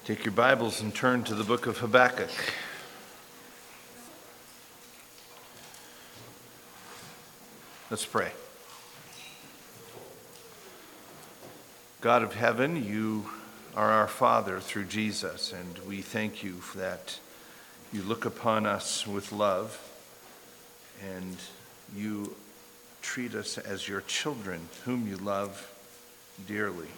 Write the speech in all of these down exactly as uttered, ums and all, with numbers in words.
Take your Bibles and turn to the book of Habakkuk. Let's pray. God of heaven, you are our Father through Jesus, and we thank you for that you look upon us with love and you treat us as your children, whom you love dearly.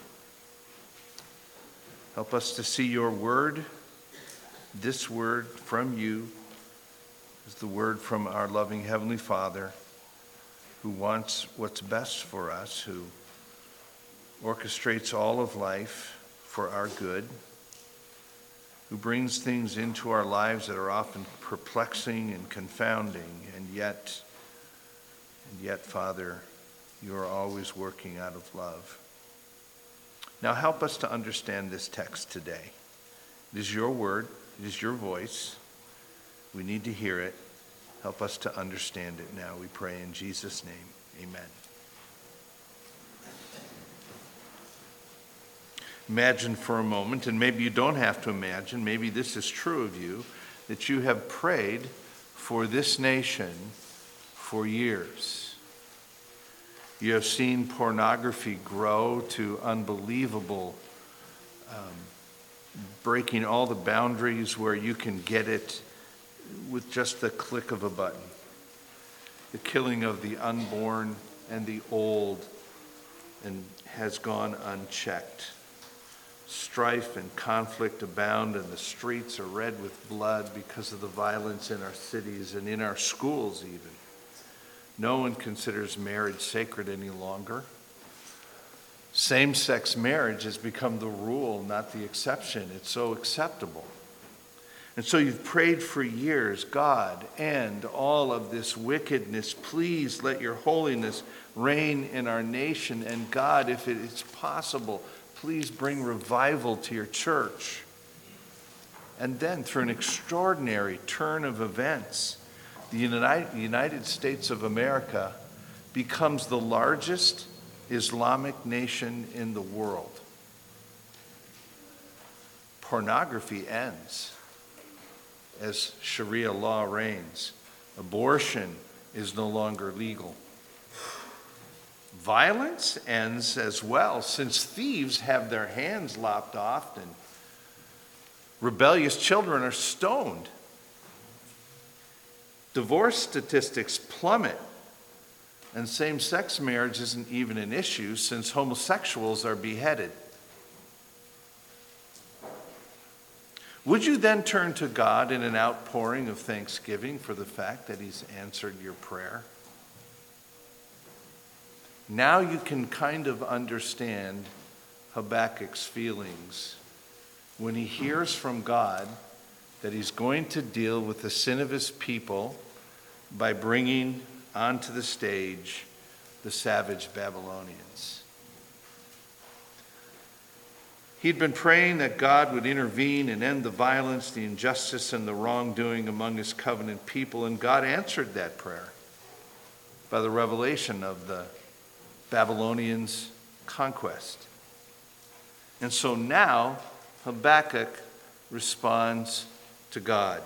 Help us to see your word. This word from you is the word from our loving Heavenly Father, who wants what's best for us, who orchestrates all of life for our good, who brings things into our lives that are often perplexing and confounding, and yet, and yet, Father, you are always working out of love. Now help us to understand this text today. It is your word, it is your voice. We need to hear it. Help us to understand it now, we pray in Jesus' name. Amen. Imagine for a moment, and maybe you don't have to imagine, maybe this is true of you, that you have prayed for this nation for years. You have seen pornography grow to unbelievable, um, breaking all the boundaries where you can get it with just the click of a button. The killing of the unborn and the old and has gone unchecked. Strife and conflict abound, and the streets are red with blood because of the violence in our cities and in our schools even. No one considers marriage sacred any longer. Same-sex marriage has become the rule, not the exception. It's so acceptable. And so you've prayed for years, God, end all of this wickedness. Please let your holiness reign in our nation. And God, if it is possible, please bring revival to your church. And then through an extraordinary turn of events, the United States of America becomes the largest Islamic nation in the world. Pornography ends as Sharia law reigns. Abortion is no longer legal. Violence ends as well, since thieves have their hands lopped off and rebellious children are stoned. Divorce statistics plummet, and same-sex marriage isn't even an issue since homosexuals are beheaded. Would you then turn to God in an outpouring of thanksgiving for the fact that he's answered your prayer? Now you can kind of understand Habakkuk's feelings when he hears from God that he's going to deal with the sin of his people by bringing onto the stage the savage Babylonians. He'd been praying that God would intervene and end the violence, the injustice, and the wrongdoing among his covenant people, and God answered that prayer by the revelation of the Babylonians' conquest. And so now Habakkuk responds to God.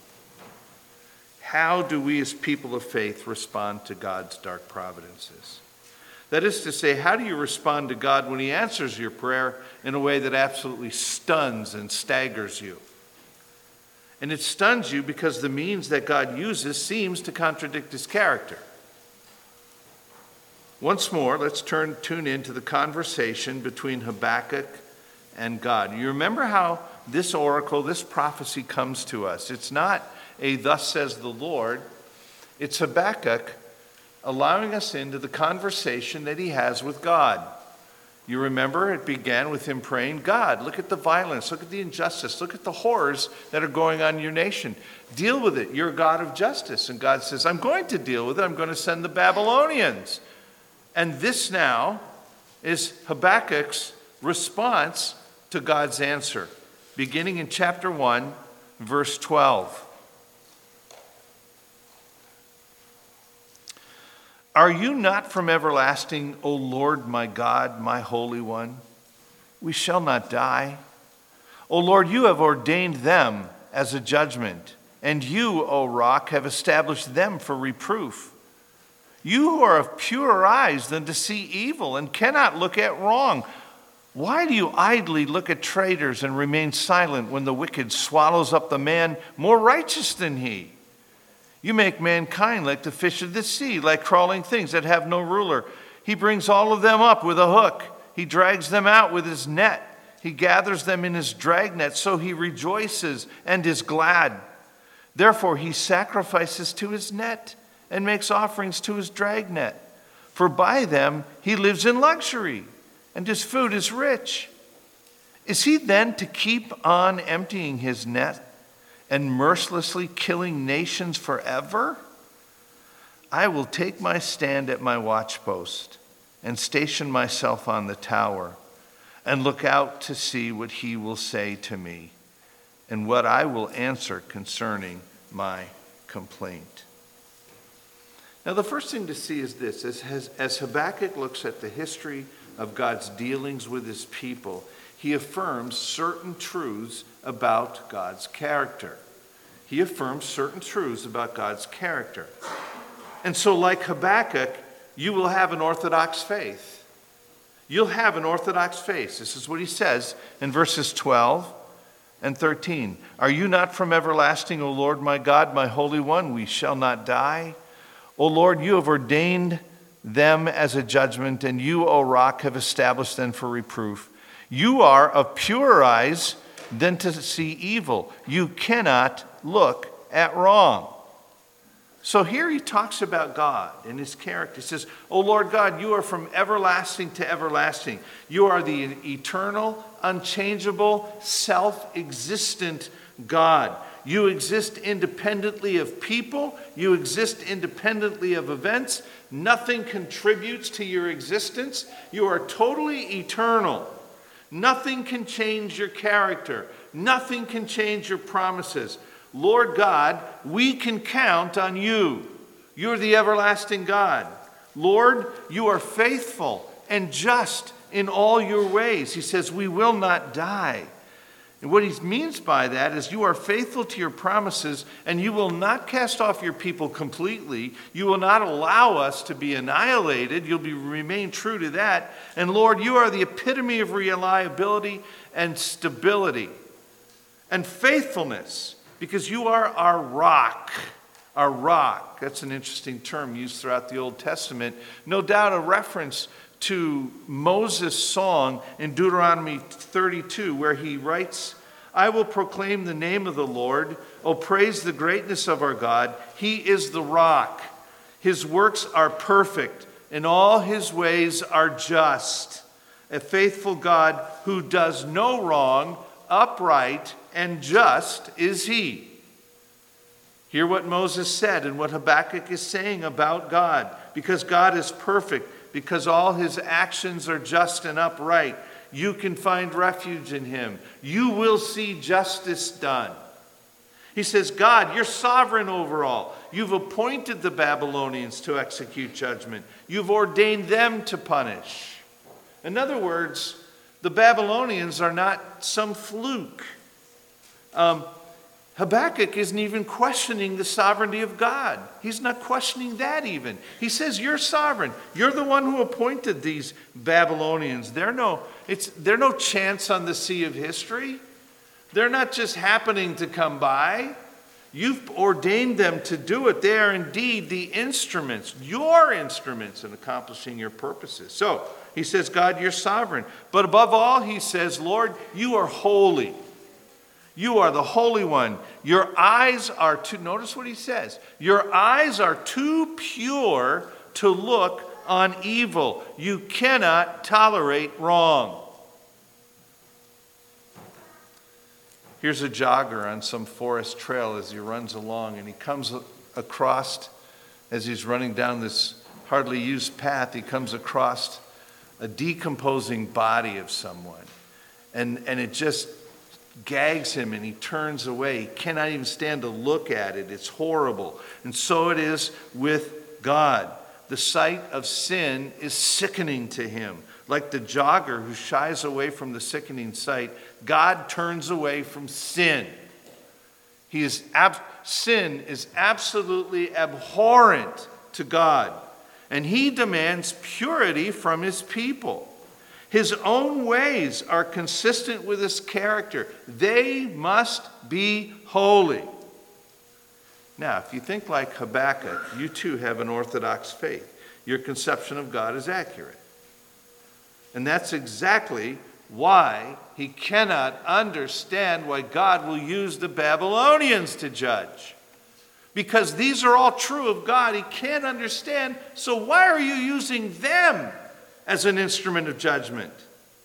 How do we as people of faith respond to God's dark providences? That is to say, how do you respond to God when he answers your prayer in a way that absolutely stuns and staggers you? And it stuns you because the means that God uses seems to contradict his character. Once more, let's turn tune into the conversation between Habakkuk and God. You remember how this oracle, this prophecy comes to us. It's not a thus says the Lord. It's Habakkuk allowing us into the conversation that he has with God. You remember it began with him praying, God, look at the violence, look at the injustice, look at the horrors that are going on in your nation. Deal with it. You're a God of justice. And God says, I'm going to deal with it. I'm going to send the Babylonians. And this now is Habakkuk's response to God's answer, beginning in chapter one, verse twelve. Are you not from everlasting, O Lord my God, my Holy One? We shall not die. O Lord, you have ordained them as a judgment, and you, O rock, have established them for reproof. You who are of purer eyes than to see evil and cannot look at wrong, why do you idly look at traitors and remain silent when the wicked swallows up the man more righteous than he? You make mankind like the fish of the sea, like crawling things that have no ruler. He brings all of them up with a hook. He drags them out with his net. He gathers them in his dragnet, so he rejoices and is glad. Therefore he sacrifices to his net and makes offerings to his dragnet. For by them he lives in luxury, and his food is rich. Is he then to keep on emptying his net and mercilessly killing nations forever? I will take my stand at my watchpost and station myself on the tower and look out to see what he will say to me and what I will answer concerning my complaint. Now, the first thing to see is this. As, as Habakkuk looks at the history of God's dealings with his people, he affirms certain truths about God's character. He affirms certain truths about God's character. And so, like Habakkuk, you will have an orthodox faith. You'll have an orthodox faith. This is what he says in verses twelve and thirteen. Are you not from everlasting, O Lord my God, my Holy One? We shall not die. O Lord, you have ordained them as a judgment, and you, O rock, have established them for reproof. You are of purer eyes than to see evil. You cannot look at wrong. So here he talks about God and his character. He says, O Lord God, you are from everlasting to everlasting. You are the eternal, unchangeable, self-existent God. You exist independently of people. You exist independently of events. Nothing contributes to your existence. You are totally eternal. Nothing can change your character. Nothing can change your promises. Lord God, we can count on you. You're the everlasting God. Lord, you are faithful and just in all your ways. He says, we will not die. And what he means by that is you are faithful to your promises, and you will not cast off your people completely. You will not allow us to be annihilated. You'll be remain true to that. And Lord, you are the epitome of reliability and stability and faithfulness, because you are our rock. Our rock. That's an interesting term used throughout the Old Testament. No doubt a reference to Moses' song in Deuteronomy thirty-two, where he writes, I will proclaim the name of the Lord. Oh, praise the greatness of our God. He is the rock. His works are perfect, and all his ways are just. A faithful God who does no wrong, upright and just is he. Hear what Moses said and what Habakkuk is saying about God. Because God is perfect, because all his actions are just and upright, you can find refuge in him. You will see justice done. He says, God, you're sovereign over all. You've appointed the Babylonians to execute judgment. You've ordained them to punish. In other words, the Babylonians are not some fluke. Um, Habakkuk isn't even questioning the sovereignty of God. He's not questioning that even. He says, you're sovereign. You're the one who appointed these Babylonians. They're no, it's, they're no chance on the sea of history. They're not just happening to come by. You've ordained them to do it. They are indeed the instruments, your instruments in accomplishing your purposes. So he says, God, you're sovereign. But above all, he says, Lord, you are holy. You are the Holy One. Your eyes are too, notice what he says, your eyes are too pure to look on evil. You cannot tolerate wrong. Here's a jogger on some forest trail as he runs along, and he comes across, as he's running down this hardly used path, he comes across a decomposing body of someone. And, and it just gags him, and he turns away. He cannot even stand to look at it. It's horrible. And so it is with God. The sight of sin is sickening to him, Like the jogger who shies away from the sickening sight, God turns away from sin. He is ab- sin is absolutely abhorrent to God, and he demands purity from his people. His own ways are consistent with his character. They must be holy. Now, if you think like Habakkuk, you too have an orthodox faith. Your conception of God is accurate. And that's exactly why he cannot understand why God will use the Babylonians to judge. Because these are all true of God. He can't understand, so why are you using them as an instrument of judgment?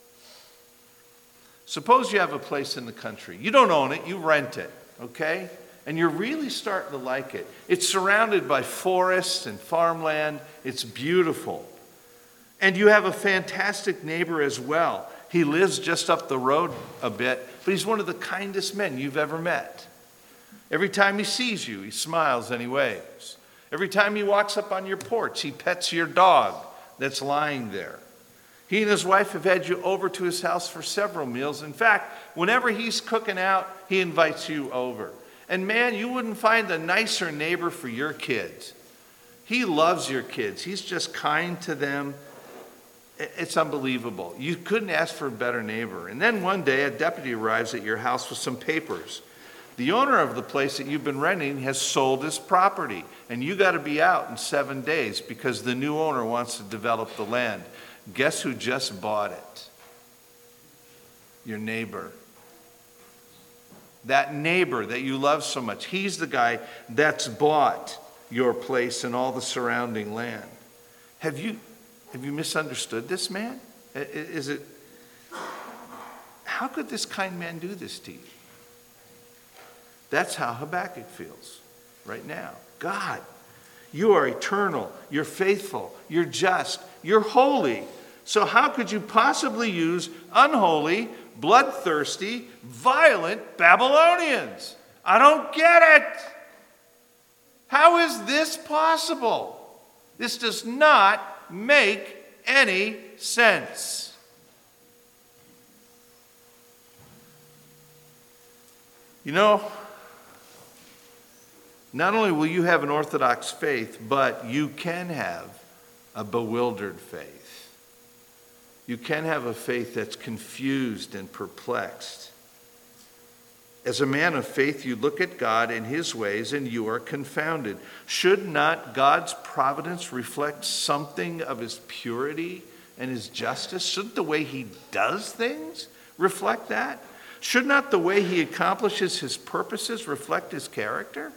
Suppose you have a place in the country. You don't own it, you rent it, okay? And you're really starting to like it. It's surrounded by forests and farmland. It's beautiful. And you have a fantastic neighbor as well. He lives just up the road a bit, but he's one of the kindest men you've ever met. Every time he sees you, he smiles and he waves. Every time he walks up on your porch, he pets your dog that's lying there. He and his wife have had you over to his house for several meals. In fact, whenever he's cooking out, he invites you over. And man, you wouldn't find a nicer neighbor for your kids. He loves your kids. He's just kind to them. It's unbelievable. You couldn't ask for a better neighbor. And then one day, a deputy arrives at your house with some papers. The owner of the place that you've been renting has sold his property, and you got to be out in seven days because the new owner wants to develop the land. Guess who just bought it? Your neighbor. That neighbor that you love so much. He's the guy that's bought your place and all the surrounding land. Have you have you misunderstood this man? Is it, how could this kind man do this to you? That's how Habakkuk feels right now. God, you are eternal, you're faithful, you're just, you're holy. So how could you possibly use unholy, bloodthirsty, violent Babylonians? I don't get it. How is this possible? This does not make any sense. You know, not only will you have an orthodox faith, but you can have a bewildered faith. You can have a faith that's confused and perplexed. As a man of faith, you look at God and his ways and you are confounded. Should not God's providence reflect something of his purity and his justice? Shouldn't the way he does things reflect that? Should not the way he accomplishes his purposes reflect his character?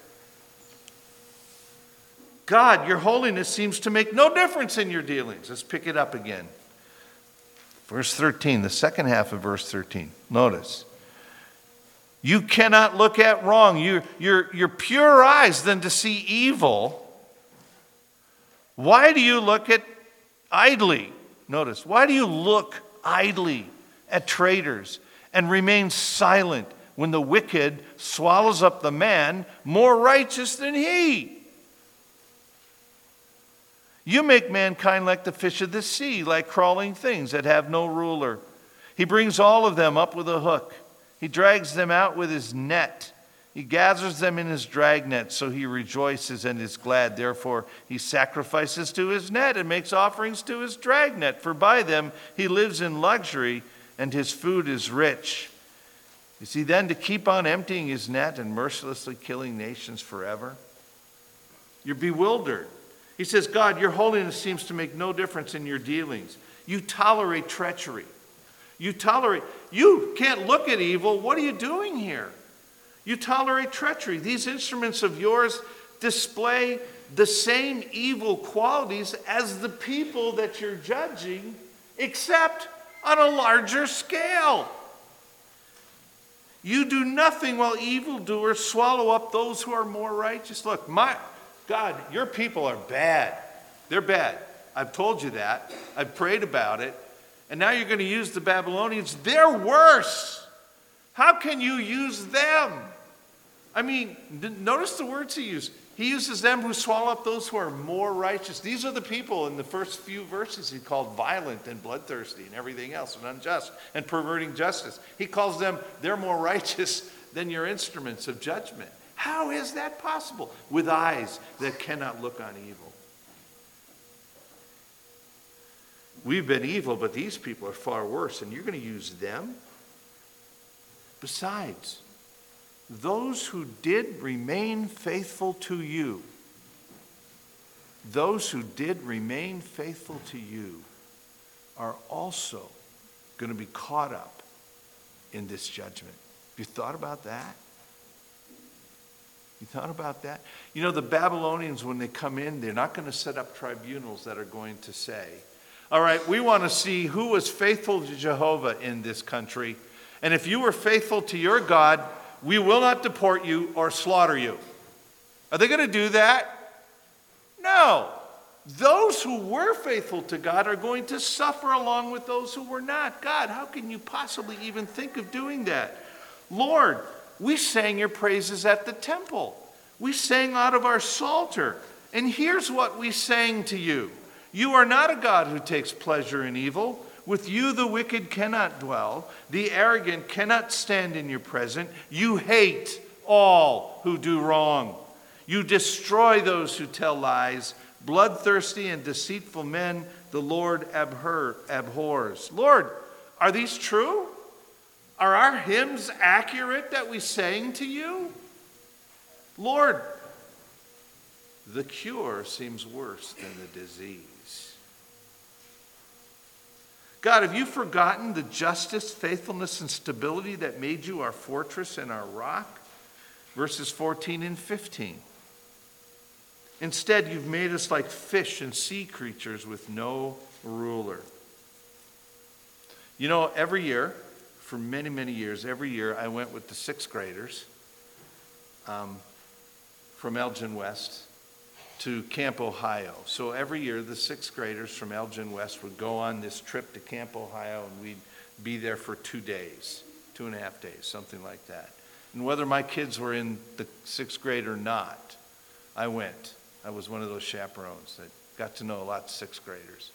God, your holiness seems to make no difference in your dealings. Let's pick it up again. Verse thirteen, the second half of verse thirteen. Notice. You cannot look at wrong. You, you're, you're purer eyes than to see evil. Why do you look at idly? Notice, why do you look idly at traitors and remain silent when the wicked swallows up the man more righteous than he? You make mankind like the fish of the sea, like crawling things that have no ruler. He brings all of them up with a hook. He drags them out with his net. He gathers them in his dragnet, so he rejoices and is glad. Therefore, he sacrifices to his net and makes offerings to his dragnet, for by them he lives in luxury and his food is rich. Is he then to keep on emptying his net and mercilessly killing nations forever? You're bewildered. He says, God, your holiness seems to make no difference in your dealings. You tolerate treachery. You tolerate, you can't look at evil. What are you doing here? You tolerate treachery. These instruments of yours display the same evil qualities as the people that you're judging, except on a larger scale. You do nothing while evildoers swallow up those who are more righteous. Look, my God, your people are bad. They're bad. I've told you that. I've prayed about it. And now you're going to use the Babylonians. They're worse. How can you use them? I mean, notice the words he used. He uses them who swallow up those who are more righteous. These are the people in the first few verses he called violent and bloodthirsty and everything else and unjust and perverting justice. He calls them, they're more righteous than your instruments of judgment. How is that possible? With eyes that cannot look on evil. We've been evil, but these people are far worse, and you're going to use them? Besides, those who did remain faithful to you, those who did remain faithful to you are also going to be caught up in this judgment. Have you thought about that? You thought about that? You know, the Babylonians, when they come in, they're not going to set up tribunals that are going to say, all right, we want to see who was faithful to Jehovah in this country. And if you were faithful to your God, we will not deport you or slaughter you. Are they going to do that? No. Those who were faithful to God are going to suffer along with those who were not. God, how can you possibly even think of doing that? Lord, we sang your praises at the temple. We sang out of our psalter. And here's what we sang to you. You are not a God who takes pleasure in evil. With you the wicked cannot dwell. The arrogant cannot stand in your presence. You hate all who do wrong. You destroy those who tell lies. Bloodthirsty and deceitful men the Lord abhor, abhors. Lord, are these true? Are our hymns accurate that we sang to you? Lord, the cure seems worse than the disease. God, have you forgotten the justice, faithfulness, and stability that made you our fortress and our rock? Verses fourteen and fifteen. Instead, you've made us like fish and sea creatures with no ruler. You know, every year, for many, many years, every year I went with the sixth graders um, from Elgin West to Camp Ohio. So every year the sixth graders from Elgin West would go on this trip to Camp Ohio, and we'd be there for two days, two and a half days, something like that. And whether my kids were in the sixth grade or not, I went. I was one of those chaperones that got to know a lot of sixth graders.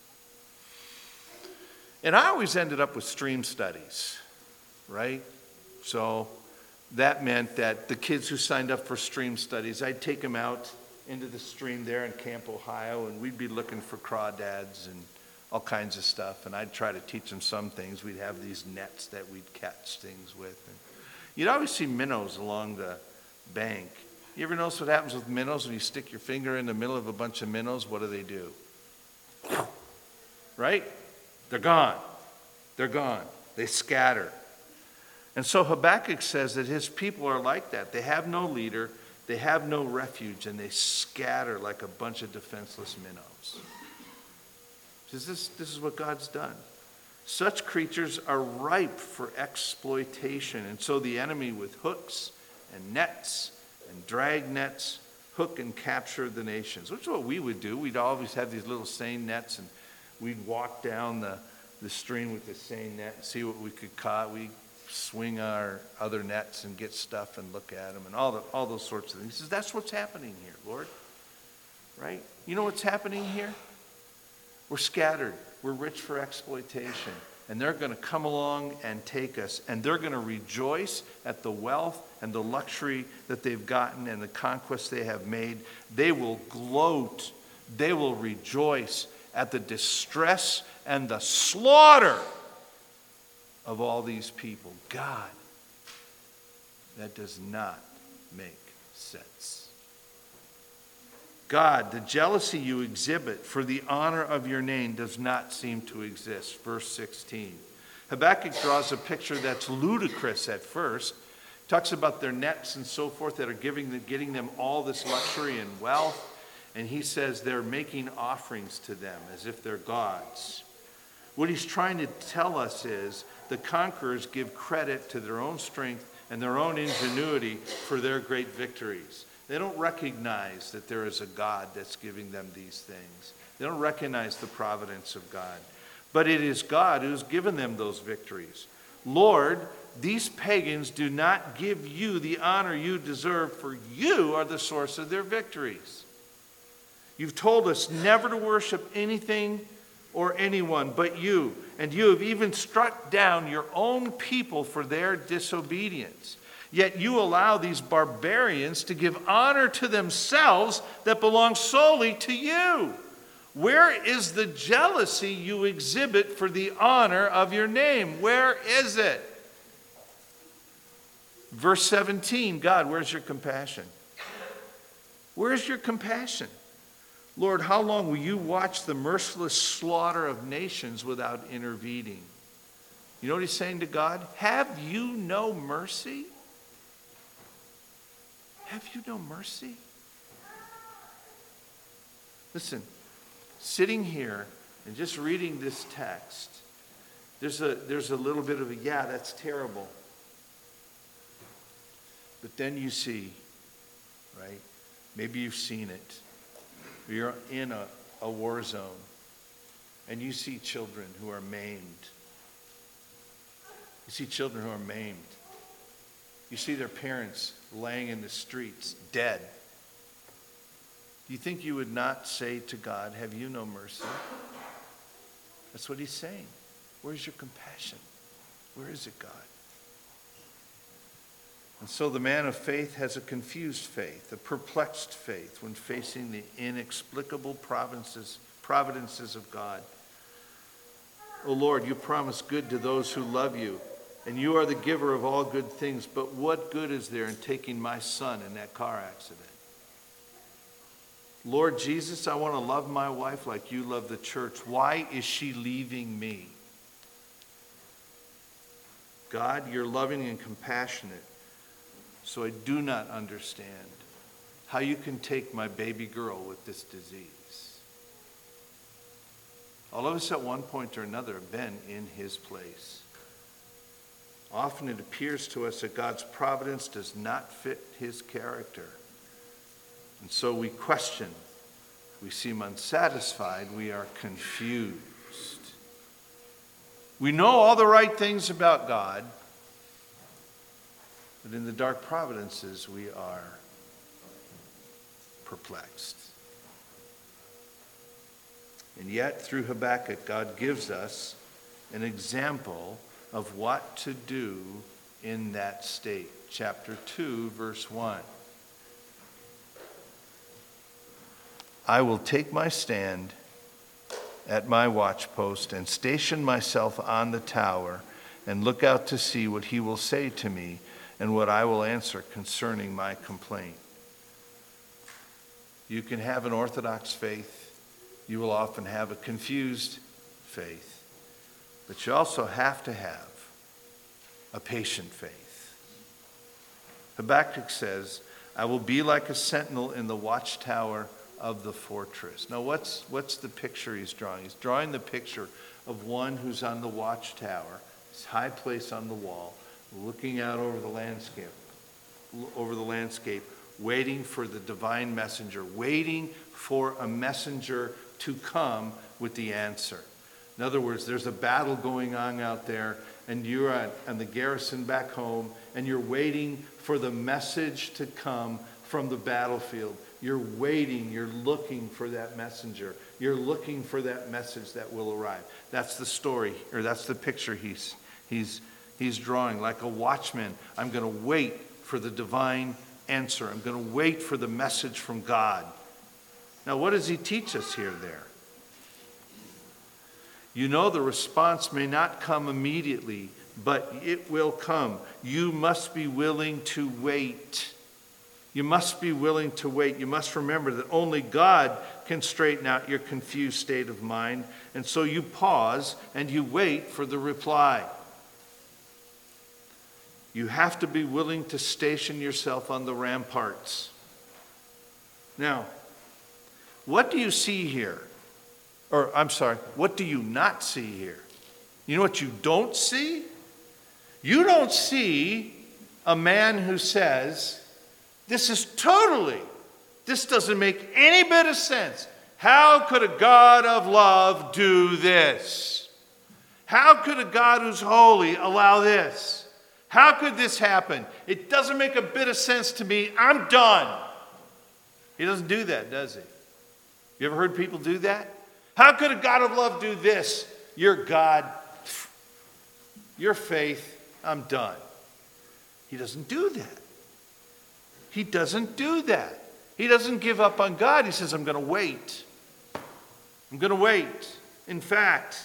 And I always ended up with stream studies, right? So that meant that the kids who signed up for stream studies, I'd take them out into the stream there in Camp Ohio, and we'd be looking for crawdads and all kinds of stuff, and I'd try to teach them some things. We'd have these nets that we'd catch things with. And you'd always see minnows along the bank. You ever notice what happens with minnows? When you stick your finger in the middle of a bunch of minnows, what do they do? Right? They're gone. They're gone. They scatter. And so Habakkuk says that his people are like that. They have no leader. They have no refuge, and they scatter like a bunch of defenseless minnows. This is, this is what God's done. Such creatures are ripe for exploitation, and so the enemy with hooks and nets and drag nets hook and capture the nations, which is what we would do. We'd always have these little seine nets, and we'd walk down the, the stream with the seine net and see what we could caught. We swing our other nets and get stuff and look at them and all the, all those sorts of things. He says, that's what's happening here, Lord. Right? You know what's happening here? We're scattered. We're rich for exploitation. And they're going to come along and take us. And they're going to rejoice at the wealth and the luxury that they've gotten and the conquests they have made. They will gloat. They will rejoice at the distress and the slaughter of all these people. God, that does not make sense. God, the jealousy you exhibit for the honor of your name does not seem to exist. Verse sixteen. Habakkuk draws a picture that's ludicrous at first. Talks about their nets and so forth that are giving, getting them all this luxury and wealth. And he says they're making offerings to them as if they're gods. What he's trying to tell us is the conquerors give credit to their own strength and their own ingenuity for their great victories. They don't recognize that there is a God that's giving them these things. They don't recognize the providence of God. But it is God who's given them those victories. Lord, these pagans do not give you the honor you deserve, for you are the source of their victories. You've told us never to worship anything or anyone but you, and you have even struck down your own people for their disobedience. Yet you allow these barbarians to give honor to themselves that belongs solely to you. Where is the jealousy you exhibit for the honor of your name? Where is it? Verse seventeen, God, where's your compassion? Where's your compassion? Lord, how long will you watch the merciless slaughter of nations without intervening? You know what he's saying to God? Have you no mercy? Have you no mercy? Listen, sitting here and just reading this text, there's a, there's a little bit of a, yeah, that's terrible. But then you see, right? Maybe you've seen it. You're in a, a war zone, and you see children who are maimed. You see children who are maimed. You see their parents laying in the streets, dead. Do you think you would not say to God, have you no mercy? That's what he's saying. Where's your compassion? Where is it, God? And so the man of faith has a confused faith, a perplexed faith when facing the inexplicable providences, providences of God. O Lord, you promise good to those who love you, and you are the giver of all good things, but what good is there in taking my son in that car accident? Lord Jesus, I want to love my wife like you love the church. Why is she leaving me? God, you're loving and compassionate, so I do not understand how you can take my baby girl with this disease. All of us at one point or another have been in his place. Often it appears to us that God's providence does not fit his character. And so we question, we seem unsatisfied, we are confused. We know all the right things about God, but in the dark providences we are perplexed. And yet, through Habakkuk, God gives us an example of what to do in that state. Chapter two, verse one. I will take my stand at my watchpost and station myself on the tower and look out to see what he will say to me and what I will answer concerning my complaint. You can have an orthodox faith. You will often have a confused faith. But you also have to have a patient faith. Habakkuk says, I will be like a sentinel in the watchtower of the fortress. Now, what's, what's the picture he's drawing? He's drawing the picture of one who's on the watchtower, this high place on the wall, looking out over the landscape, over the landscape, waiting for the divine messenger, waiting for a messenger to come with the answer. In other words, there's a battle going on out there, and you're at, at the garrison back home, and you're waiting for the message to come from the battlefield. You're waiting, you're looking for that messenger. You're looking for that message that will arrive. That's the story, or that's the picture he's, he's, he's drawing. Like a watchman, I'm going to wait for the divine answer. I'm going to wait for the message from God. Now, what does he teach us here there? You know, the response may not come immediately, but it will come. You must be willing to wait. You must be willing to wait. You must remember that only God can straighten out your confused state of mind. And so you pause and you wait for the reply. You have to be willing to station yourself on the ramparts. Now, what do you see here? Or, I'm sorry, what do you not see here? You know what you don't see? You don't see a man who says, this is totally, this doesn't make any bit of sense. How could a God of love do this? How could a God who's holy allow this? How could this happen? It doesn't make a bit of sense to me. I'm done. He doesn't do that, does he? You ever heard people do that? How could a God of love do this? Your God, your faith, I'm done. He doesn't do that. He doesn't do that. He doesn't give up on God. He says, I'm going to wait. I'm going to wait. In fact,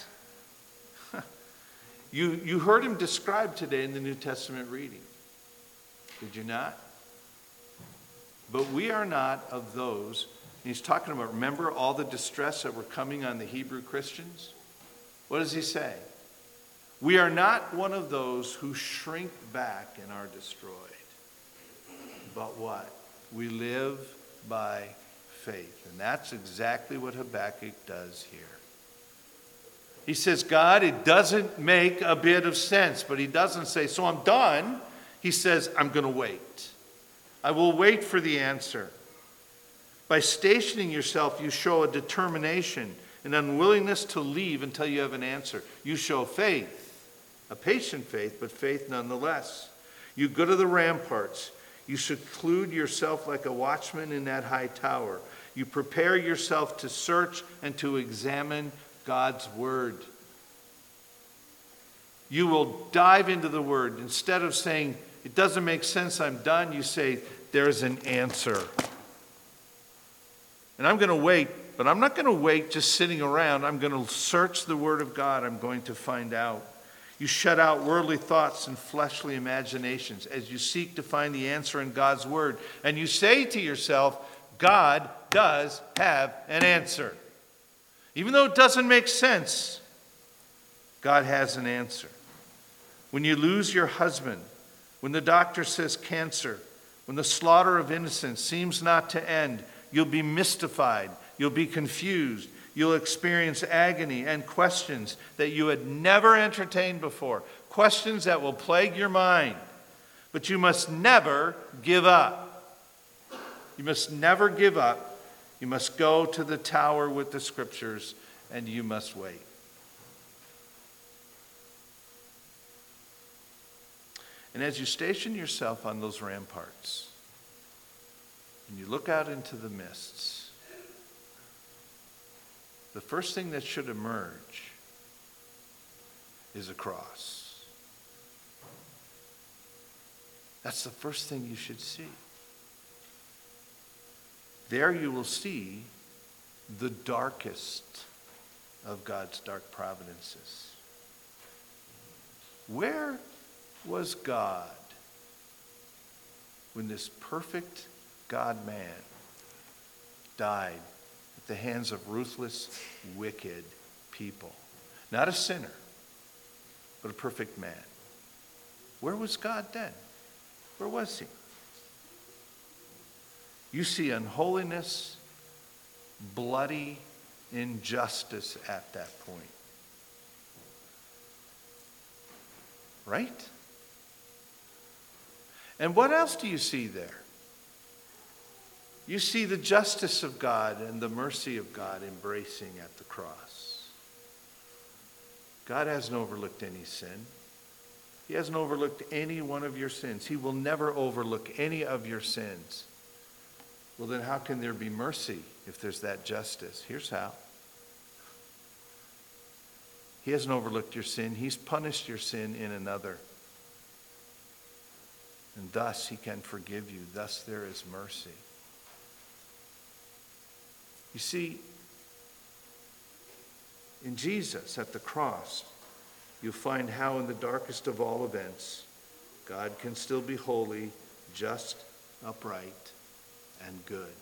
you, you heard him described today in the New Testament reading. Did you not? But we are not of those. He's talking about, remember all the distress that were coming on the Hebrew Christians? What does he say? We are not one of those who shrink back and are destroyed. But what? We live by faith. And that's exactly what Habakkuk does here. He says, God, it doesn't make a bit of sense. But he doesn't say, so I'm done. He says, I'm going to wait. I will wait for the answer. By stationing yourself, you show a determination, an unwillingness to leave until you have an answer. You show faith, a patient faith, but faith nonetheless. You go to the ramparts. You seclude yourself like a watchman in that high tower. You prepare yourself to search and to examine God's word. You will dive into the word. Instead of saying, it doesn't make sense, I'm done, you say, there's an answer. And I'm going to wait, but I'm not going to wait just sitting around. I'm going to search the word of God. I'm going to find out. You shut out worldly thoughts and fleshly imaginations as you seek to find the answer in God's word. And you say to yourself, God does have an answer. Even though it doesn't make sense, God has an answer. When you lose your husband, when the doctor says cancer, when the slaughter of innocents seems not to end, you'll be mystified, you'll be confused, you'll experience agony and questions that you had never entertained before, questions that will plague your mind. But you must never give up. You must never give up. You must go to the tower with the scriptures, and you must wait. And as you station yourself on those ramparts, and you look out into the mists, the first thing that should emerge is a cross. That's the first thing you should see. There you will see the darkest of God's dark providences. Where was God when this perfect God-man died at the hands of ruthless, wicked people? Not a sinner, but a perfect man. Where was God then? Where was he? You see unholiness, bloody injustice at that point. Right? And what else do you see there? You see the justice of God and the mercy of God embracing at the cross. God hasn't overlooked any sin. He hasn't overlooked any one of your sins. He will never overlook any of your sins. Well, then how can there be mercy if there's that justice? Here's how. He hasn't overlooked your sin. He's punished your sin in another. And thus he can forgive you. Thus there is mercy. You see, in Jesus at the cross, you'll find how in the darkest of all events, God can still be holy, just, upright, and good.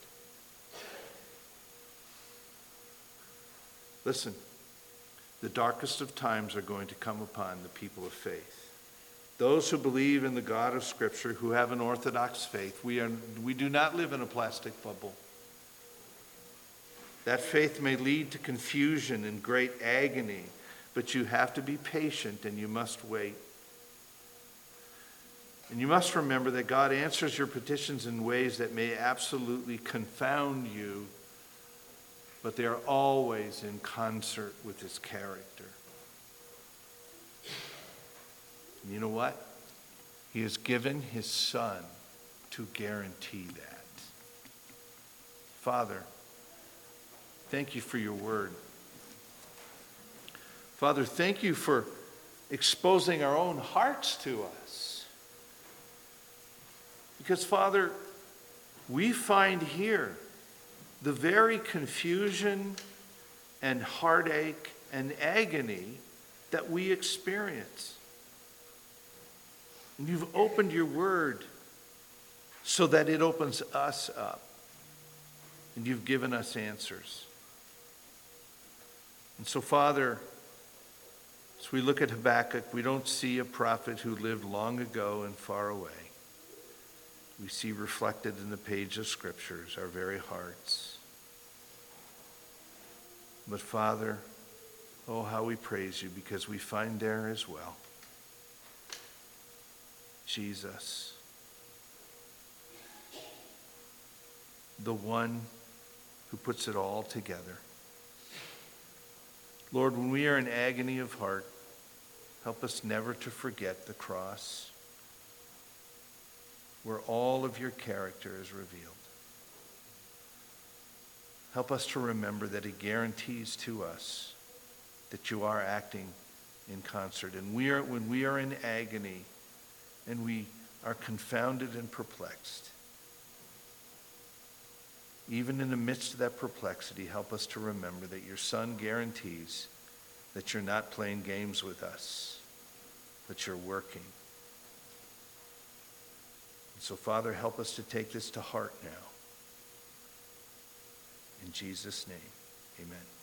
Listen, the darkest of times are going to come upon the people of faith. Those who believe in the God of Scripture, who have an orthodox faith. We are, we do not live in a plastic bubble. That faith may lead to confusion and great agony, but you have to be patient and you must wait. And you must remember that God answers your petitions in ways that may absolutely confound you, but they are always in concert with his character. And you know what? He has given his Son to guarantee that. Father, thank you for your word. Father, thank you for exposing our own hearts to us. Because, Father, we find here the very confusion and heartache and agony that we experience. And you've opened your word so that it opens us up. And you've given us answers. And so, Father, as we look at Habakkuk, we don't see a prophet who lived long ago and far away. We see reflected in the page of Scriptures our very hearts. But Father, oh, how we praise you, because we find there as well Jesus, the one who puts it all together. Lord, when we are in agony of heart, help us never to forget the cross, where all of your character is revealed. Help us to remember that it guarantees to us that you are acting in concert. And we are, when we are in agony and we are confounded and perplexed, even in the midst of that perplexity, help us to remember that your Son guarantees that you're not playing games with us, but you're working. And so, Father, help us to take this to heart now. In Jesus' name, amen.